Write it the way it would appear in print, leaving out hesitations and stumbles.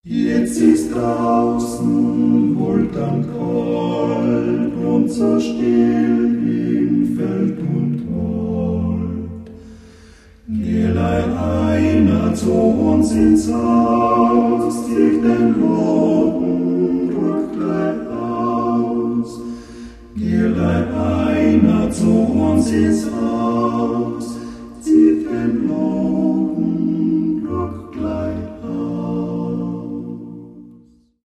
Jetzt ist draußen wohltand kalt und so still in Feld und Wald. Gehlein einer zu uns ins Haus, zieht den Loten, rückt gleich aus. Gehlein einer zu uns ins Haus, zieht den Loten, rückt gleich aus.